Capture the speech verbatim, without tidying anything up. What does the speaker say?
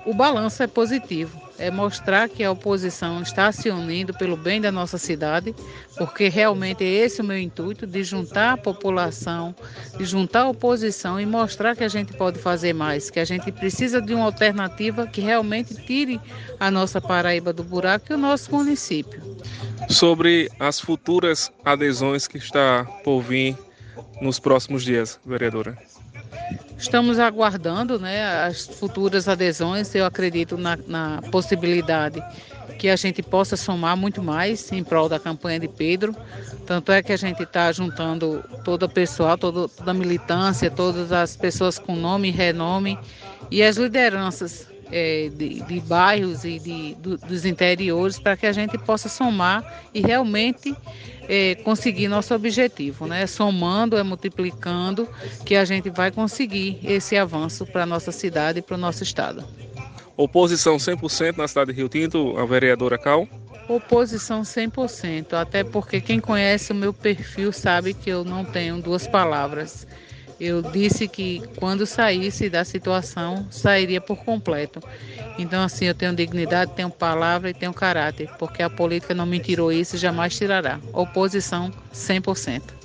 o balanço é positivo. É mostrar que a oposição está se unindo pelo bem da nossa cidade, porque realmente é esse o meu intuito, de juntar a população, de juntar a oposição e mostrar que a gente pode fazer mais, que a gente precisa de uma alternativa que realmente tire a nossa Paraíba do buraco e o nosso município. Sobre as futuras adesões que está por vir nos próximos dias, vereadora. Estamos aguardando, né, as futuras adesões. Eu acredito na, na possibilidade que a gente possa somar muito mais em prol da campanha de Pedro. Tanto é que a gente está juntando todo o pessoal, todo, toda a militância, todas as pessoas com nome e renome e as lideranças é, de, de bairros e de, do, dos interiores para que a gente possa somar e realmente é, conseguir nosso objetivo, né? Somando, é multiplicando, que a gente vai conseguir esse avanço para a nossa cidade e para o nosso estado. Oposição cem por cento na cidade de Rio Tinto, a vereadora Cal? Oposição cem por cento, até porque quem conhece o meu perfil sabe que eu não tenho duas palavras. Eu disse que quando saísse da situação, sairia por completo. Então, assim, eu tenho dignidade, tenho palavra e tenho caráter, porque a política não me tirou isso e jamais tirará. Oposição cem por cento.